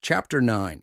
Chapter 9,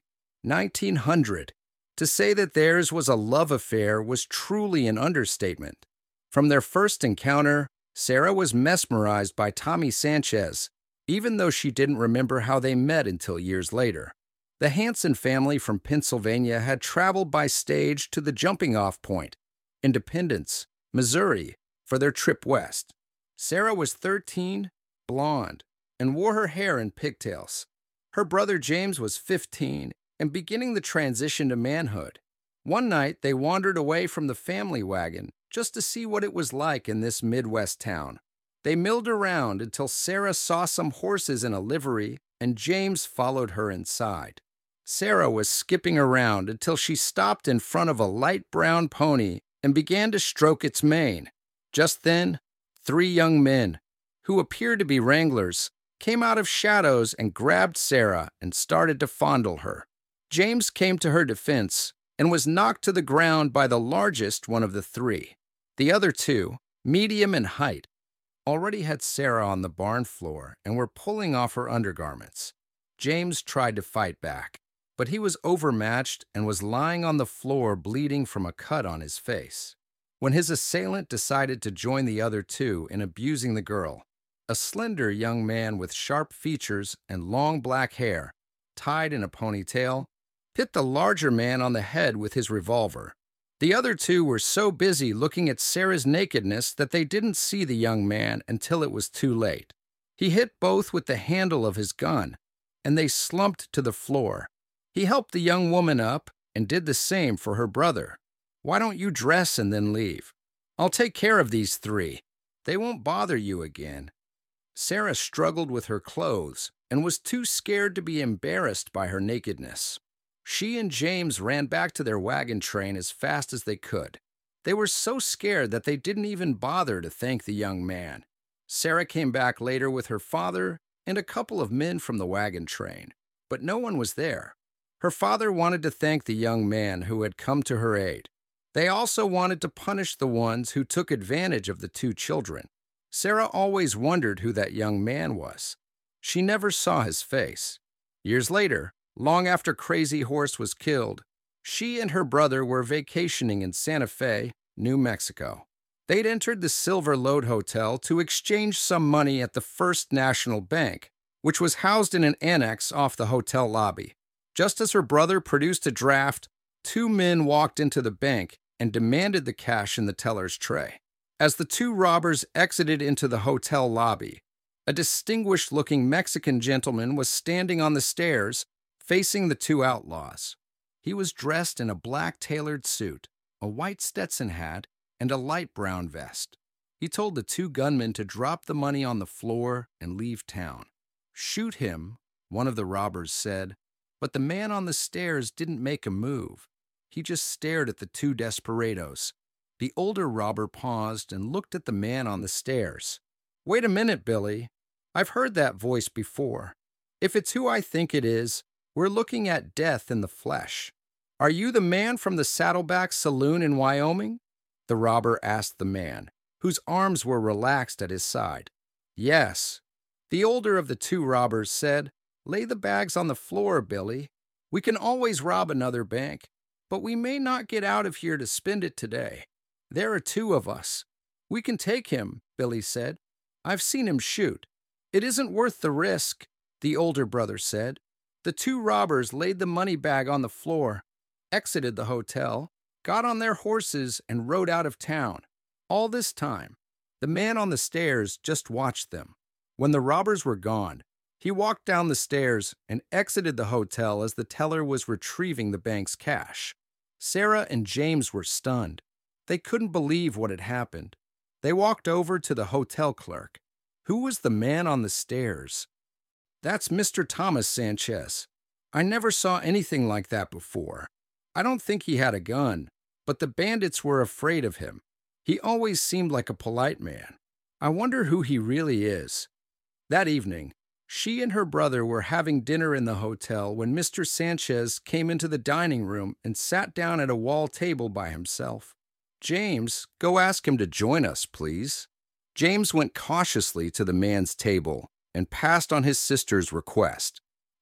1900. To say that theirs was a love affair was truly an understatement. From their first encounter, Sarah was mesmerized by Tommy Sanchez, even though she didn't remember how they met until years later. The Hanson family from Pennsylvania had traveled by stage to the jumping-off point, Independence, Missouri, for their trip west. Sarah was 13, blonde, and wore her hair in pigtails. Her brother James was 15 and beginning the transition to manhood. One night, they wandered away from the family wagon just to see what it was like in this Midwest town. They milled around until Sarah saw some horses in a livery and James followed her inside. Sarah was skipping around until she stopped in front of a light brown pony and began to stroke its mane. Just then, 3 young men, who appeared to be wranglers, came out of shadows and grabbed Sarah and started to fondle her. James came to her defense and was knocked to the ground by the largest one of the 3. The other 2, medium in height, already had Sarah on the barn floor and were pulling off her undergarments. James tried to fight back, but he was overmatched and was lying on the floor bleeding from a cut on his face. When his assailant decided to join the other 2 in abusing the girl, a slender young man with sharp features and long black hair, tied in a ponytail, hit the larger man on the head with his revolver. The other 2 were so busy looking at Sarah's nakedness that they didn't see the young man until it was too late. He hit both with the handle of his gun, and they slumped to the floor. He helped the young woman up and did the same for her brother. "Why don't you dress and then leave? I'll take care of these 3. They won't bother you again." Sarah struggled with her clothes and was too scared to be embarrassed by her nakedness. She and James ran back to their wagon train as fast as they could. They were so scared that they didn't even bother to thank the young man. Sarah came back later with her father and a couple of men from the wagon train, but no one was there. Her father wanted to thank the young man who had come to her aid. They also wanted to punish the ones who took advantage of the 2 children. Sarah always wondered who that young man was. She never saw his face. Years later, long after Crazy Horse was killed, she and her brother were vacationing in Santa Fe, New Mexico. They'd entered the Silver Lode Hotel to exchange some money at the First National Bank, which was housed in an annex off the hotel lobby. Just as her brother produced a draft, 2 men walked into the bank and demanded the cash in the teller's tray. As the 2 robbers exited into the hotel lobby, a distinguished-looking Mexican gentleman was standing on the stairs, facing the 2 outlaws. He was dressed in a black tailored suit, a white Stetson hat, and a light brown vest. He told the 2 gunmen to drop the money on the floor and leave town. "Shoot him," one of the robbers said, but the man on the stairs didn't make a move. He just stared at the 2 desperados. The older robber paused and looked at the man on the stairs. "Wait a minute, Billy. I've heard that voice before. If it's who I think it is, we're looking at death in the flesh. Are you the man from the Saddleback Saloon in Wyoming?" The robber asked the man, whose arms were relaxed at his side. "Yes." The older of the 2 robbers said, "Lay the bags on the floor, Billy. We can always rob another bank, but we may not get out of here to spend it today. There are 2 of us. We can take him," Billy said. "I've seen him shoot." "It isn't worth the risk," the older brother said. The 2 robbers laid the money bag on the floor, exited the hotel, got on their horses, and rode out of town. All this time, the man on the stairs just watched them. When the robbers were gone, he walked down the stairs and exited the hotel as the teller was retrieving the bank's cash. Sarah and James were stunned. They couldn't believe what had happened. They walked over to the hotel clerk. Who was the man on the stairs? "That's Mr. Thomas Sanchez. I never saw anything like that before. I don't think he had a gun, but the bandits were afraid of him. He always seemed like a polite man. I wonder who he really is." That evening, she and her brother were having dinner in the hotel when Mr. Sanchez came into the dining room and sat down at a wall table by himself. "James, go ask him to join us, please." James went cautiously to the man's table and passed on his sister's request.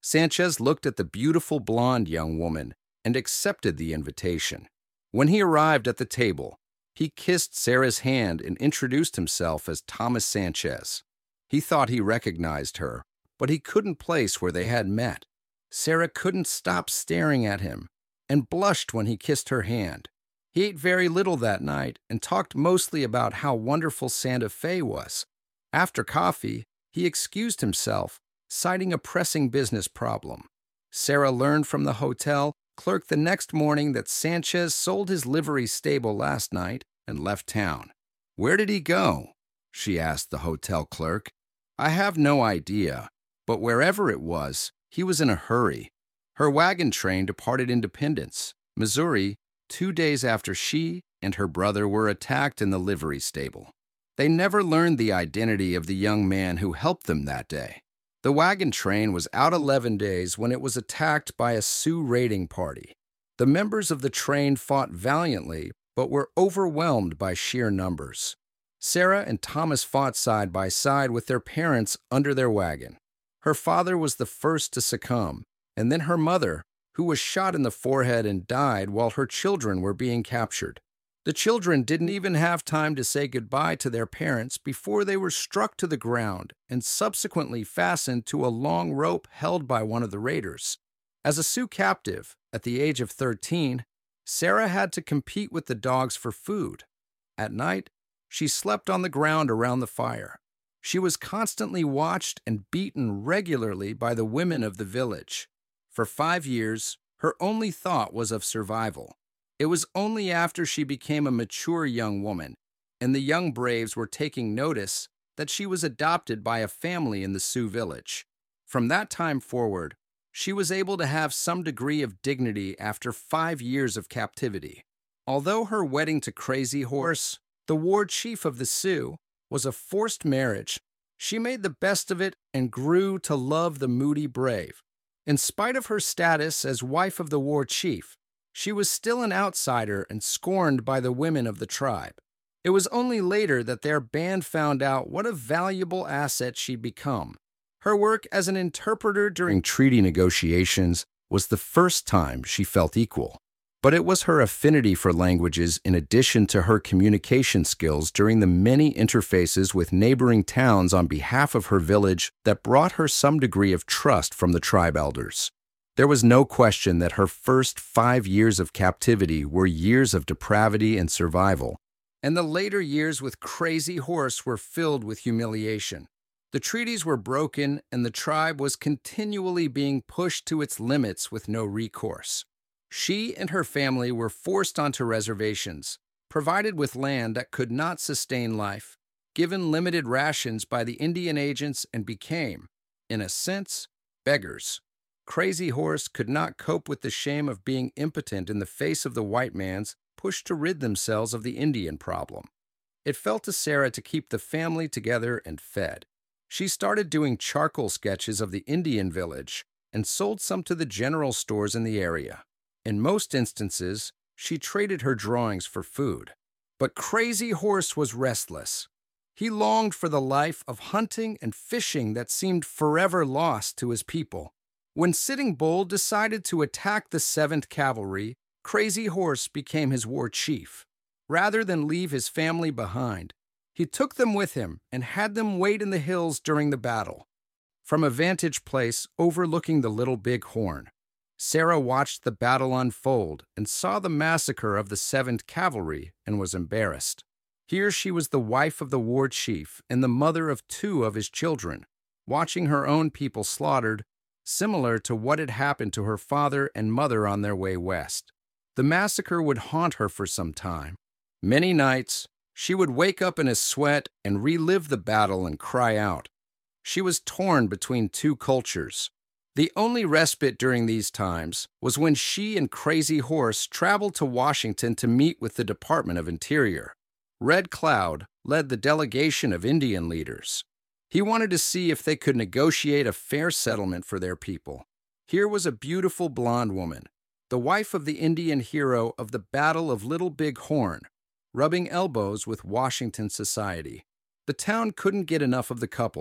Sanchez looked at the beautiful blonde young woman and accepted the invitation. When he arrived at the table, he kissed Sarah's hand and introduced himself as Thomas Sanchez. He thought he recognized her, but he couldn't place where they had met. Sarah couldn't stop staring at him and blushed when he kissed her hand. He ate very little that night and talked mostly about how wonderful Santa Fe was. After coffee, he excused himself, citing a pressing business problem. Sarah learned from the hotel clerk the next morning that Sanchez sold his livery stable last night and left town. "Where did he go?" she asked the hotel clerk. "I have no idea, but wherever it was, he was in a hurry." Her wagon train departed Independence, Missouri, 2 days after she and her brother were attacked in the livery stable. They never learned the identity of the young man who helped them that day. The wagon train was out 11 days when it was attacked by a Sioux raiding party. The members of the train fought valiantly, but were overwhelmed by sheer numbers. Sarah and Thomas fought side by side with their parents under their wagon. Her father was the first to succumb, and then her mother, who was shot in the forehead and died while her children were being captured. The children didn't even have time to say goodbye to their parents before they were struck to the ground and subsequently fastened to a long rope held by one of the raiders. As a Sioux captive, at the age of 13, Sarah had to compete with the dogs for food. At night, she slept on the ground around the fire. She was constantly watched and beaten regularly by the women of the village. For 5 years, her only thought was of survival. It was only after she became a mature young woman, and the young braves were taking notice, that she was adopted by a family in the Sioux village. From that time forward, she was able to have some degree of dignity after 5 years of captivity. Although her wedding to Crazy Horse, the war chief of the Sioux, was a forced marriage, she made the best of it and grew to love the moody brave. In spite of her status as wife of the war chief, she was still an outsider and scorned by the women of the tribe. It was only later that their band found out what a valuable asset she'd become. Her work as an interpreter during treaty negotiations was the first time she felt equal. But it was her affinity for languages in addition to her communication skills during the many interfaces with neighboring towns on behalf of her village that brought her some degree of trust from the tribe elders. There was no question that her first 5 years of captivity were years of depravity and survival, and the later years with Crazy Horse were filled with humiliation. The treaties were broken, and the tribe was continually being pushed to its limits with no recourse. She and her family were forced onto reservations, provided with land that could not sustain life, given limited rations by the Indian agents, and became, in a sense, beggars. Crazy Horse could not cope with the shame of being impotent in the face of the white man's push to rid themselves of the Indian problem. It fell to Sarah to keep the family together and fed. She started doing charcoal sketches of the Indian village and sold some to the general stores in the area. In most instances, she traded her drawings for food. But Crazy Horse was restless. He longed for the life of hunting and fishing that seemed forever lost to his people. When Sitting Bull decided to attack the 7th Cavalry, Crazy Horse became his war chief. Rather than leave his family behind, he took them with him and had them wait in the hills during the battle. From a vantage place overlooking the Little Big Horn, Sarah watched the battle unfold and saw the massacre of the 7th Cavalry and was embarrassed. Here she was the wife of the war chief and the mother of 2 of his children, watching her own people slaughtered, similar to what had happened to her father and mother on their way west. The massacre would haunt her for some time. Many nights, she would wake up in a sweat and relive the battle and cry out. She was torn between 2 cultures. The only respite during these times was when she and Crazy Horse traveled to Washington to meet with the Department of Interior. Red Cloud led the delegation of Indian leaders. He wanted to see if they could negotiate a fair settlement for their people. Here was a beautiful blonde woman, the wife of the Indian hero of the Battle of Little Big Horn, rubbing elbows with Washington society. The town couldn't get enough of the couple,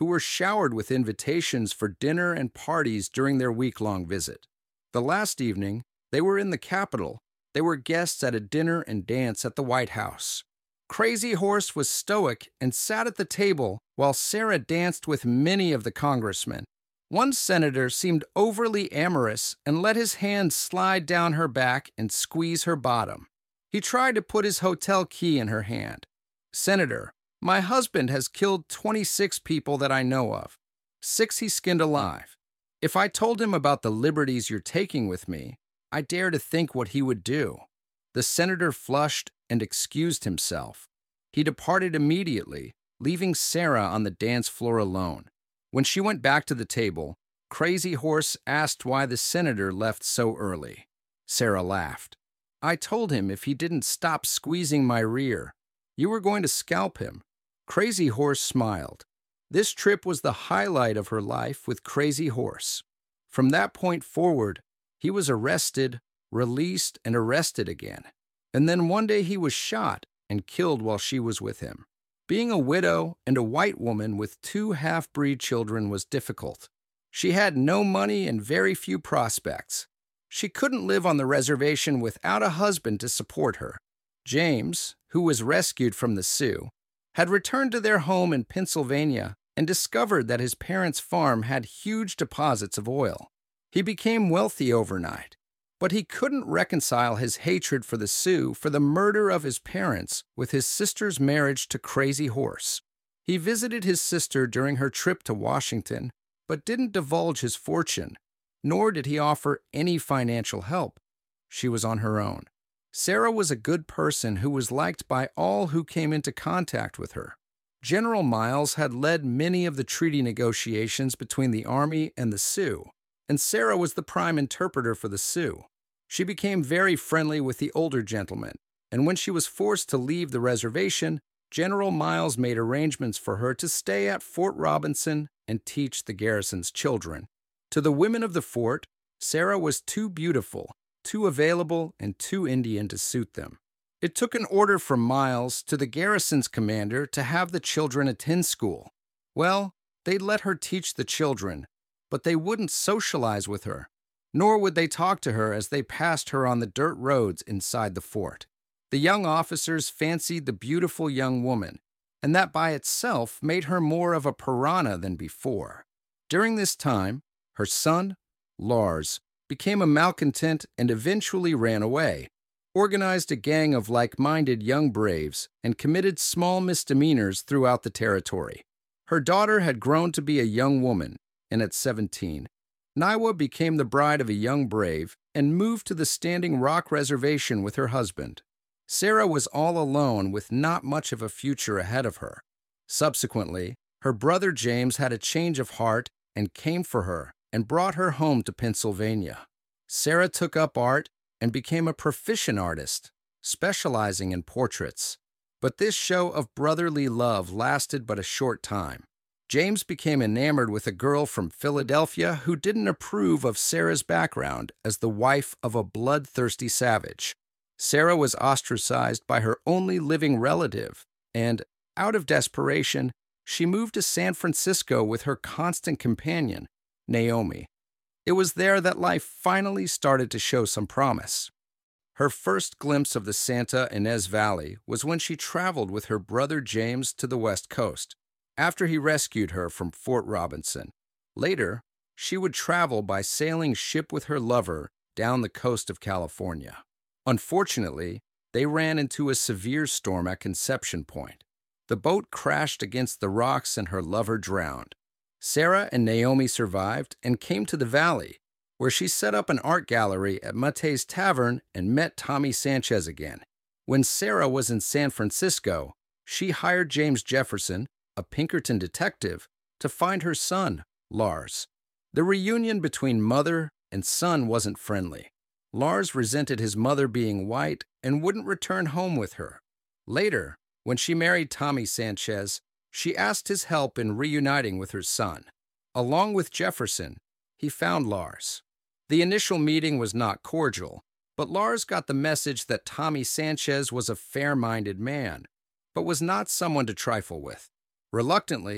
who were showered with invitations for dinner and parties during their week-long visit. The last evening, they were in the Capitol. They were guests at a dinner and dance at the White House. Crazy Horse was stoic and sat at the table while Sarah danced with many of the congressmen. One senator seemed overly amorous and let his hand slide down her back and squeeze her bottom. He tried to put his hotel key in her hand. "Senator, my husband has killed 26 people that I know of. 6 he skinned alive. If I told him about the liberties you're taking with me, I dare to think what he would do." The senator flushed and excused himself. He departed immediately, leaving Sarah on the dance floor alone. When she went back to the table, Crazy Horse asked why the senator left so early. Sarah laughed. "I told him if he didn't stop squeezing my rear, you were going to scalp him." Crazy Horse smiled. This trip was the highlight of her life with Crazy Horse. From that point forward, he was arrested, released, and arrested again. And then one day he was shot and killed while she was with him. Being a widow and a white woman with 2 half-breed children was difficult. She had no money and very few prospects. She couldn't live on the reservation without a husband to support her. James, who was rescued from the Sioux, had returned to their home in Pennsylvania and discovered that his parents' farm had huge deposits of oil. He became wealthy overnight, but he couldn't reconcile his hatred for the Sioux for the murder of his parents with his sister's marriage to Crazy Horse. He visited his sister during her trip to Washington, but didn't divulge his fortune, nor did he offer any financial help. She was on her own. Sarah was a good person who was liked by all who came into contact with her. General Miles had led many of the treaty negotiations between the Army and the Sioux, and Sarah was the prime interpreter for the Sioux. She became very friendly with the older gentleman, and when she was forced to leave the reservation, General Miles made arrangements for her to stay at Fort Robinson and teach the garrison's children. To the women of the fort, Sarah was too beautiful, too available, and too Indian to suit them. It took an order from Miles to the garrison's commander to have the children attend school. Well, they'd let her teach the children, but they wouldn't socialize with her, nor would they talk to her as they passed her on the dirt roads inside the fort. The young officers fancied the beautiful young woman, and that by itself made her more of a piranha than before. During this time, her son, Lars, became a malcontent and eventually ran away, organized a gang of like-minded young braves, and committed small misdemeanors throughout the territory. Her daughter had grown to be a young woman, and at 17, Niwa became the bride of a young brave and moved to the Standing Rock Reservation with her husband. Sarah was all alone with not much of a future ahead of her. Subsequently, her brother James had a change of heart and came for her and brought her home to Pennsylvania. Sarah took up art and became a proficient artist, specializing in portraits. But this show of brotherly love lasted but a short time. James became enamored with a girl from Philadelphia who didn't approve of Sarah's background as the wife of a bloodthirsty savage. Sarah was ostracized by her only living relative, and, out of desperation, she moved to San Francisco with her constant companion, Naomi. It was there that life finally started to show some promise. Her first glimpse of the Santa Ynez Valley was when she traveled with her brother James to the West Coast, after he rescued her from Fort Robinson. Later, she would travel by sailing ship with her lover down the coast of California. Unfortunately, they ran into a severe storm at Conception Point. The boat crashed against the rocks and her lover drowned. Sarah and Naomi survived and came to the valley, where she set up an art gallery at Mate's Tavern and met Tommy Sanchez again. When Sarah was in San Francisco, she hired James Jefferson, a Pinkerton detective, to find her son, Lars. The reunion between mother and son wasn't friendly. Lars resented his mother being white and wouldn't return home with her. Later, when she married Tommy Sanchez, she asked his help in reuniting with her son. Along with Jefferson, he found Lars. The initial meeting was not cordial, but Lars got the message that Tommy Sanchez was a fair-minded man, but was not someone to trifle with. Reluctantly,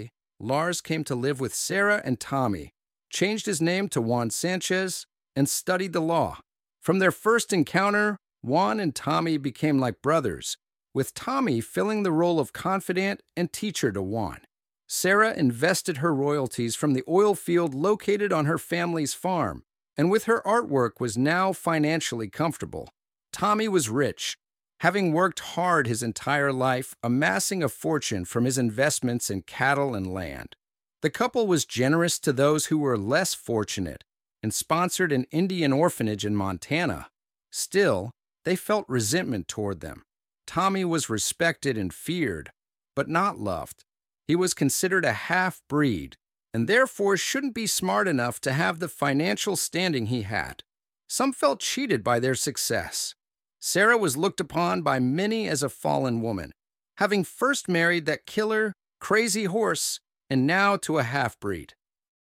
Lars came to live with Sarah and Tommy, changed his name to Juan Sanchez, and studied the law. From their first encounter, Juan and Tommy became like brothers, with Tommy filling the role of confidant and teacher to Juan. Sarah invested her royalties from the oil field located on her family's farm, and with her artwork was now financially comfortable. Tommy was rich, having worked hard his entire life, amassing a fortune from his investments in cattle and land. The couple was generous to those who were less fortunate and sponsored an Indian orphanage in Montana. Still, they felt resentment toward them. Tommy was respected and feared, but not loved. He was considered a half-breed, and therefore shouldn't be smart enough to have the financial standing he had. Some felt cheated by their success. Sarah was looked upon by many as a fallen woman, having first married that killer, crazy horse, and now to a half-breed.